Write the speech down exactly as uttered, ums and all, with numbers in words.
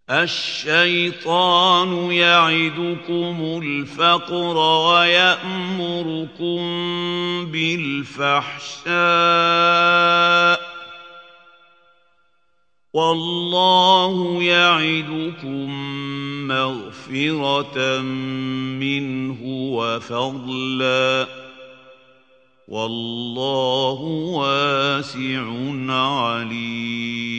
الشيطان يعدكم الفقر ويأمركم بالفحشاء والله يعدكم مغفرة منه وفضلا والله واسع عليم.